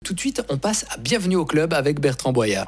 Tout de suite, on passe à Bienvenue au club avec Bertrand Boyat.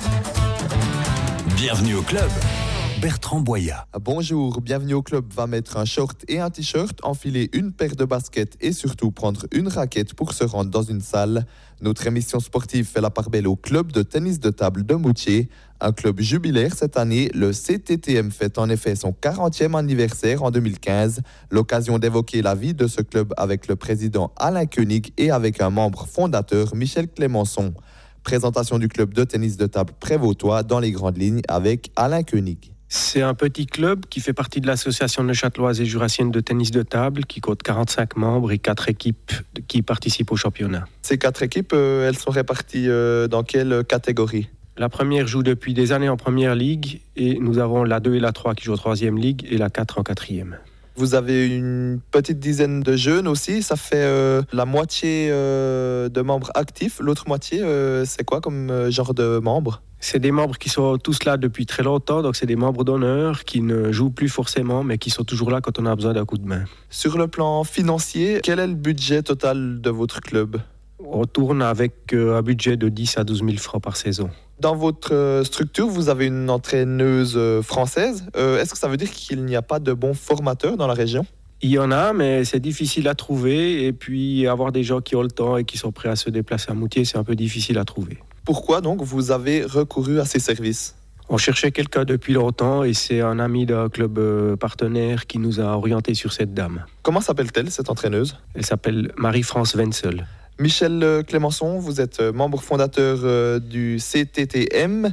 Bienvenue au club, Bertrand Boyat. Bonjour, Bienvenue au club va mettre un short et un t-shirt, enfiler une paire de baskets et surtout prendre une raquette pour se rendre dans une salle. Notre émission sportive fait la part belle au club de tennis de table de Moutier. Un club jubilaire cette année, le CTTM fête en effet son 40e anniversaire en 2015. L'occasion d'évoquer la vie de ce club avec le président Alain Koenig et avec un membre fondateur, Michel Clémençon. Présentation du club de tennis de table Prévautois dans les grandes lignes avec Alain Koenig. C'est un petit club qui fait partie de l'association neuchâteloise et jurassienne de tennis de table qui compte 45 membres et 4 équipes qui participent au championnat. Ces 4 équipes, elles sont réparties dans quelle catégorie ? La première joue depuis des années en première ligue et nous avons la 2 et la 3 qui jouent en troisième ligue et la 4 en quatrième. Vous avez une petite dizaine de jeunes aussi, ça fait la moitié de membres actifs. L'autre moitié, c'est quoi comme genre de membres ? C'est des membres qui sont tous là depuis très longtemps, donc c'est des membres d'honneur qui ne jouent plus forcément, mais qui sont toujours là quand on a besoin d'un coup de main. Sur le plan financier, quel est le budget total de votre club ? On tourne avec un budget de 10 à 12 000 francs par saison. Dans votre structure, vous avez une entraîneuse française. Est-ce que ça veut dire qu'il n'y a pas de bons formateurs dans la région ? Il y en a, mais c'est difficile à trouver. Et puis, avoir des gens qui ont le temps et qui sont prêts à se déplacer à Moutier, c'est un peu difficile à trouver. Pourquoi donc vous avez recouru à ces services ? On cherchait quelqu'un depuis longtemps et c'est un ami d'un club partenaire qui nous a orientés sur cette dame. Comment s'appelle-t-elle, cette entraîneuse ? Elle s'appelle Marie-France Wenzel. Michel Clémençon, vous êtes membre fondateur du CTTM.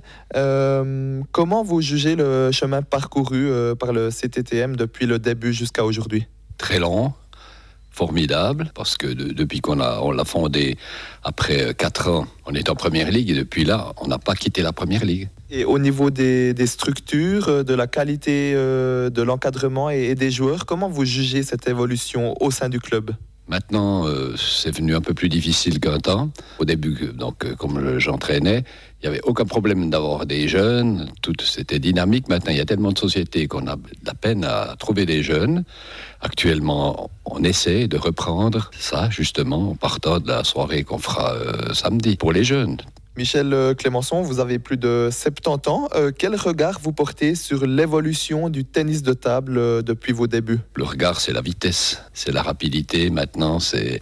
Comment vous jugez le chemin parcouru par le CTTM depuis le début jusqu'à aujourd'hui ? Très long, formidable, parce que depuis qu'on l'a fondé, après 4 ans, on est en première ligue et depuis là, on n'a pas quitté la première ligue. Et au niveau des structures, de la qualité de l'encadrement et des joueurs, comment vous jugez cette évolution au sein du club ? Maintenant, c'est venu un peu plus difficile qu'un temps. Au début, donc, comme j'entraînais, il n'y avait aucun problème d'avoir des jeunes. Tout c'était dynamique. Maintenant, il y a tellement de sociétés qu'on a de la peine à trouver des jeunes. Actuellement, on essaie de reprendre ça, justement, en partant de la soirée qu'on fera samedi pour les jeunes. Michel Clémençon, vous avez plus de 70 ans. Quel regard vous portez sur l'évolution du tennis de table depuis vos débuts ? Le regard, c'est la vitesse, c'est la rapidité. Maintenant, c'est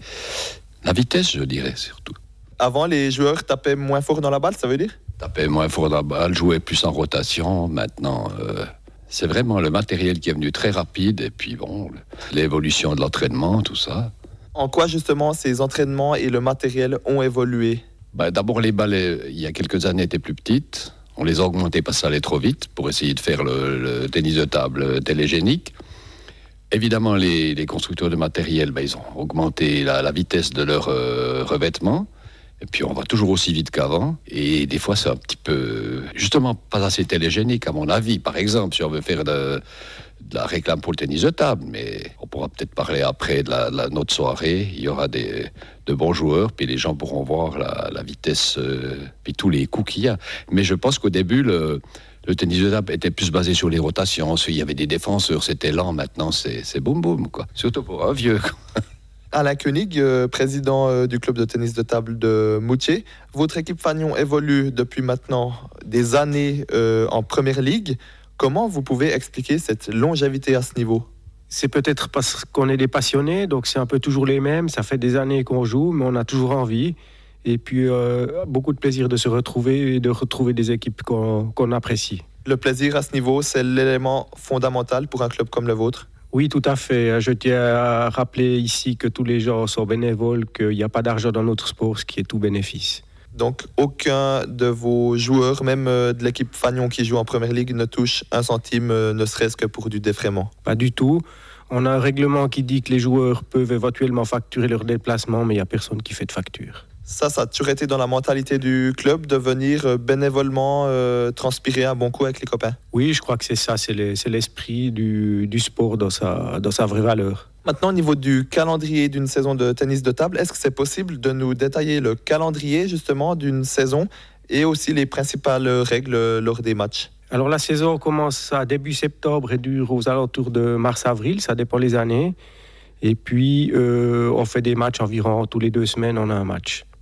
la vitesse, je dirais, surtout. Avant, les joueurs tapaient moins fort dans la balle, ça veut dire ? Tapaient moins fort dans la balle, jouaient plus en rotation. Maintenant, c'est vraiment le matériel qui est venu très rapide. Et puis, bon, l'évolution de l'entraînement, tout ça. En quoi, justement, ces entraînements et le matériel ont évolué ? D'abord, les balles, il y a quelques années, étaient plus petites. On les a augmentées parce que ça allait trop vite pour essayer de faire le tennis de table télégénique. Évidemment, les constructeurs de matériel, ils ont augmenté la vitesse de leur revêtement. Et puis, on va toujours aussi vite qu'avant. Et des fois, c'est un petit peu, justement, pas assez télégénique, à mon avis. Par exemple, si on veut faire de la réclame pour le tennis de table, mais on pourra peut-être parler après de notre soirée. Il y aura de bons joueurs, puis les gens pourront voir la vitesse, puis tous les coups qu'il y a. Mais je pense qu'au début, le tennis de table était plus basé sur les rotations. Il y avait des défenseurs, c'était lent. Maintenant, c'est boum boum, quoi. Surtout pour un vieux, quoi. Alain Koenig, président du club de tennis de table de Moutier. Votre équipe Fagnon évolue depuis maintenant des années en première ligue. Comment vous pouvez expliquer cette longévité à ce niveau ? C'est peut-être parce qu'on est des passionnés, donc c'est un peu toujours les mêmes. Ça fait des années qu'on joue, mais on a toujours envie. Et puis, beaucoup de plaisir de se retrouver et de retrouver des équipes qu'on apprécie. Le plaisir à ce niveau, c'est l'élément fondamental pour un club comme le vôtre ? Oui, tout à fait. Je tiens à rappeler ici que tous les gens sont bénévoles, qu'il n'y a pas d'argent dans notre sport, ce qui est tout bénéfice. Donc, aucun de vos joueurs, même de l'équipe Fagnon qui joue en première ligue, ne touche un centime, ne serait-ce que pour du défraiement ? Pas du tout. On a un règlement qui dit que les joueurs peuvent éventuellement facturer leurs déplacements, mais il n'y a personne qui fait de facture. Ça a toujours été dans la mentalité du club de venir bénévolement transpirer un bon coup avec les copains ? Oui, je crois que c'est ça, c'est l'esprit du sport dans sa vraie valeur. Maintenant, au niveau du calendrier d'une saison de tennis de table, est-ce que c'est possible de nous détailler le calendrier justement d'une saison et aussi les principales règles lors des matchs ? Alors la saison commence à début septembre et dure aux alentours de mars-avril, ça dépend les années. Et puis on fait des matchs environ tous les 2 semaines, on a un match.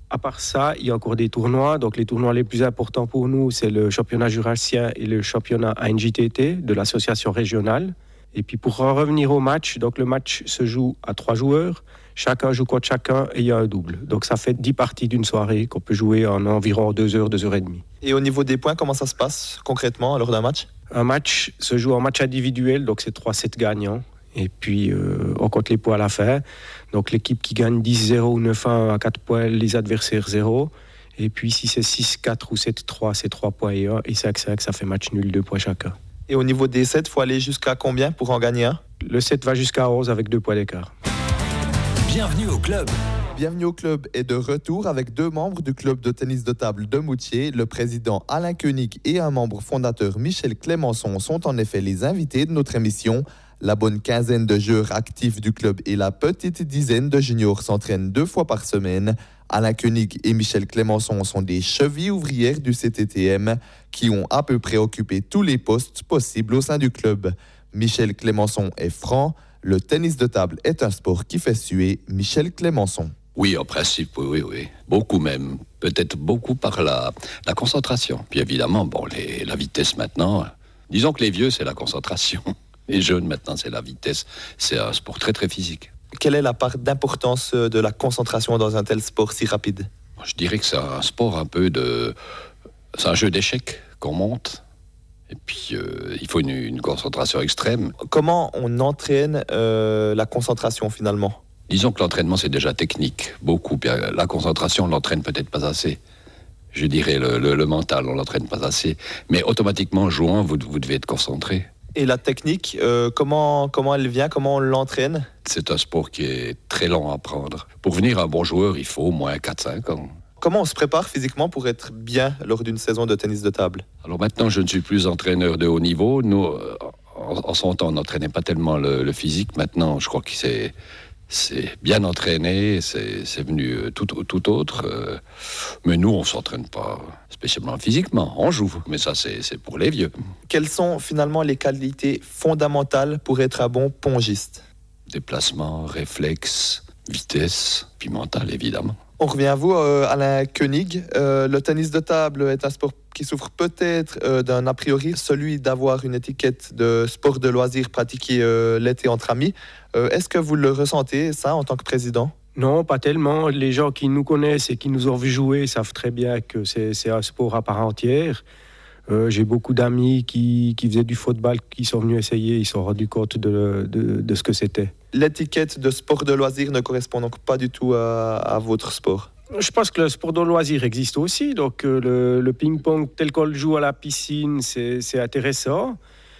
À part ça, il y a encore des tournois. Donc les tournois les plus importants pour nous, c'est le championnat jurassien et le championnat ANJTT de l'association régionale. Et puis pour en revenir au match, donc le match se joue à 3 joueurs. Chacun joue contre chacun et il y a un double. Donc ça fait 10 parties d'une soirée qu'on peut jouer en environ 2 heures, 2 heures et demie. Et au niveau des points, comment ça se passe concrètement lors d'un match? Un match se joue en match individuel, donc c'est 3-7 gagnants. Et puis on compte les points à la fin. Donc l'équipe qui gagne 10-0 ou 9-1 à 4 points, les adversaires 0. Et puis si c'est 6-4 ou 7-3, c'est 3 points et 1. Et 5-5, ça fait match nul, 2 points chacun. Et au niveau des 7, il faut aller jusqu'à combien pour en gagner un? Le 7 va jusqu'à 11 avec 2 points d'écart. Bienvenue au club. Bienvenue au club est de retour avec 2 membres du club de tennis de table de Moutier. Le président Alain Koenig et un membre fondateur Michel Clémençon sont en effet les invités de notre émission. La bonne quinzaine de joueurs actifs du club et la petite dizaine de juniors s'entraînent 2 fois par semaine. Alain Koenig et Michel Clémençon sont des chevilles ouvrières du CTTM qui ont à peu près occupé tous les postes possibles au sein du club. Michel Clémençon est franc. Le tennis de table est un sport qui fait suer. Michel Clémençon. Oui, en principe, oui. Beaucoup même. Peut-être beaucoup par la concentration. Puis évidemment, la vitesse maintenant. Disons que les vieux, c'est la concentration. Les jeunes, maintenant, c'est la vitesse. C'est un sport très, très physique. Quelle est la part d'importance de la concentration dans un tel sport si rapide? Je dirais que c'est un sport un peu de... C'est un jeu d'échecs qu'on monte. Et puis, il faut une concentration extrême. Comment on entraîne la concentration finalement? Disons que l'entraînement, c'est déjà technique, beaucoup. Puis, la concentration, on l'entraîne peut-être pas assez. Je dirais le mental, on l'entraîne pas assez. Mais automatiquement, en jouant, vous devez être concentré. Et la technique, comment elle vient? Comment on l'entraîne? C'est un sport qui est très long à apprendre. Pour devenir un bon joueur, il faut au moins 4-5 ans. Comment on se prépare physiquement pour être bien lors d'une saison de tennis de table? Alors maintenant, je ne suis plus entraîneur de haut niveau. Nous, en son temps, on n'entraînait pas tellement le physique. Maintenant, je crois que c'est bien entraîné, c'est venu tout autre. Mais nous, on ne s'entraîne pas spécialement physiquement. On joue, mais ça, c'est pour les vieux. Quelles sont finalement les qualités fondamentales pour être un bon pongiste? Déplacement, réflexe, vitesse, puis mental, évidemment. On revient à vous, Alain Koenig. Le tennis de table est un sport qui souffre peut-être d'un a priori, celui d'avoir une étiquette de sport de loisir pratiqué l'été entre amis. Est-ce que vous le ressentez, ça, en tant que président? Non, pas tellement. Les gens qui nous connaissent et qui nous ont vu jouer savent très bien que c'est un sport à part entière. J'ai beaucoup d'amis qui faisaient du football, qui sont venus essayer, ils se sont rendus compte de ce que c'était. L'étiquette de sport de loisir ne correspond donc pas du tout à votre sport? Je pense que le sport de loisir existe aussi. Donc le ping-pong tel qu'on le joue à la piscine, c'est intéressant.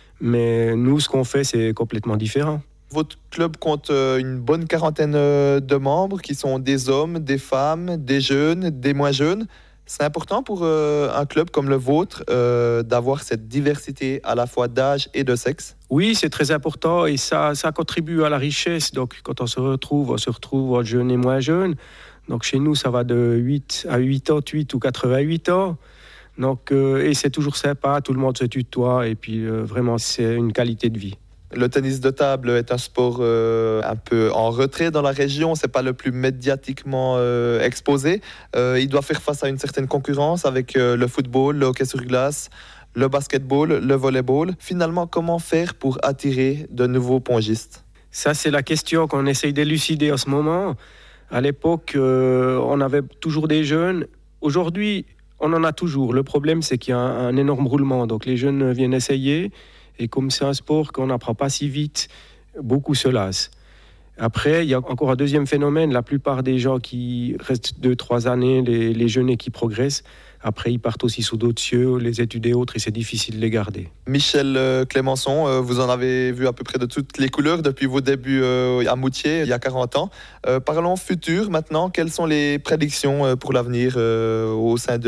Mais nous, ce qu'on fait, c'est complètement différent. Votre club compte une bonne quarantaine de membres qui sont des hommes, des femmes, des jeunes, des moins jeunes. C'est important pour un club comme le vôtre d'avoir cette diversité à la fois d'âge et de sexe? Oui, c'est très important et ça contribue à la richesse. Donc quand on se retrouve entre jeunes et moins jeunes. Donc chez nous, ça va de 8 à 88 ou 88 ans. Donc, et c'est toujours sympa, tout le monde se tutoie et puis vraiment, c'est une qualité de vie. Le tennis de table est un sport un peu en retrait dans la région, c'est pas le plus médiatiquement exposé. Il doit faire face à une certaine concurrence avec le football, le hockey sur glace, le basketball, le volleyball. Finalement, comment faire pour attirer de nouveaux pongistes? Ça, c'est la question qu'on essaye d'élucider en ce moment. À l'époque, on avait toujours des jeunes. Aujourd'hui, on en a toujours. Le problème, c'est qu'il y a un énorme roulement. Donc les jeunes viennent essayer. Et comme c'est un sport qu'on n'apprend pas si vite, beaucoup se lassent. Après, il y a encore un deuxième phénomène. La plupart des gens qui restent 2-3 années, les jeunes et qui progressent, après, ils partent aussi sous d'autres cieux, les études et autres, et c'est difficile de les garder. Michel Clémençon, vous en avez vu à peu près de toutes les couleurs depuis vos débuts à Moutier, il y a 40 ans. Parlons futur maintenant. Quelles sont les prédictions pour l'avenir au sein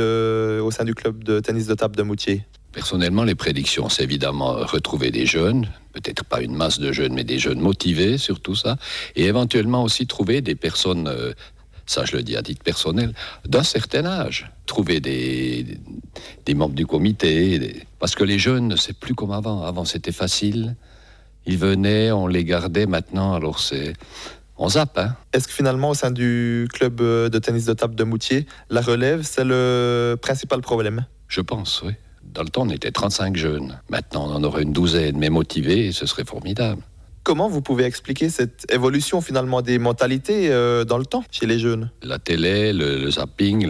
du club de tennis de table de Moutier? Personnellement, les prédictions, c'est évidemment retrouver des jeunes, peut-être pas une masse de jeunes, mais des jeunes motivés, surtout ça, et éventuellement aussi trouver des personnes, ça je le dis à titre personnel, d'un certain âge. Trouver des membres du comité, parce que les jeunes, c'est plus comme avant. Avant, c'était facile, ils venaient, on les gardait, maintenant, alors on zappe. Hein. Est-ce que finalement, au sein du club de tennis de table de Moutier, la relève, c'est le principal problème? Je pense, oui. Dans le temps, on était 35 jeunes. Maintenant, on en aurait une douzaine, mais motivés, et ce serait formidable. Comment vous pouvez expliquer cette évolution finalement des mentalités dans le temps chez les jeunes? La télé, le zapping,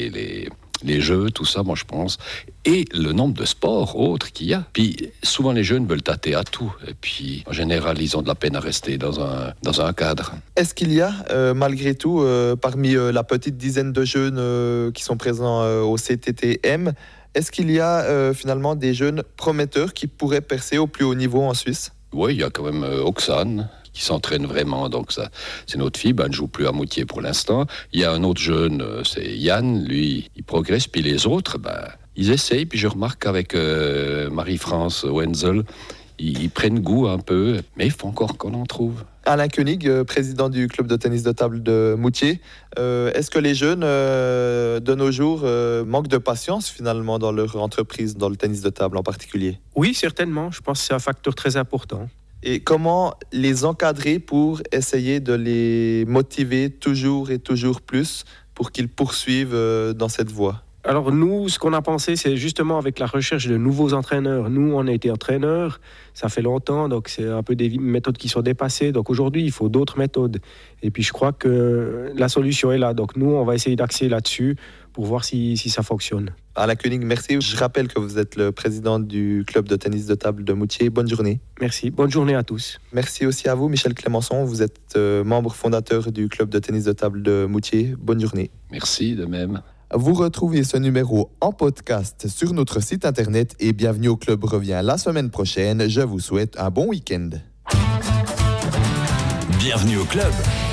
les jeux, tout ça, moi je pense. Et le nombre de sports autres qu'il y a. Puis souvent les jeunes veulent tâter à tout. Et puis en général, ils ont de la peine à rester dans un cadre. Est-ce qu'il y a malgré tout, parmi la petite dizaine de jeunes qui sont présents au CTTM, est-ce qu'il y a finalement des jeunes prometteurs qui pourraient percer au plus haut niveau en Suisse? Oui, il y a quand même Oksane qui s'entraîne vraiment, donc ça, c'est notre fille, elle ne joue plus à Moutier pour l'instant. Il y a un autre jeune, c'est Yann, lui, il progresse, puis les autres, ils essayent, puis je remarque avec Marie-France Wenzel, ils prennent goût un peu, mais il faut encore qu'on en trouve. Alain Koenig, président du club de tennis de table de Moutier, est-ce que les jeunes de nos jours manquent de patience finalement dans leur entreprise, dans le tennis de table en particulier? Oui, certainement, je pense que c'est un facteur très important. Et comment les encadrer pour essayer de les motiver toujours et toujours plus pour qu'ils poursuivent dans cette voie? Alors nous, ce qu'on a pensé, c'est justement avec la recherche de nouveaux entraîneurs. Nous, on a été entraîneurs, ça fait longtemps, donc c'est un peu des méthodes qui sont dépassées. Donc aujourd'hui, il faut d'autres méthodes. Et puis je crois que la solution est là. Donc nous, on va essayer d'axer là-dessus pour voir si ça fonctionne. Alain Koenig, merci. Je rappelle que vous êtes le président du club de tennis de table de Moutier. Bonne journée. Merci. Bonne journée à tous. Merci aussi à vous, Michel Clémençon. Vous êtes membre fondateur du club de tennis de table de Moutier. Bonne journée. Merci de même. Vous retrouvez ce numéro en podcast sur notre site internet et Bienvenue au club revient la semaine prochaine. Je vous souhaite un bon week-end. Bienvenue au club.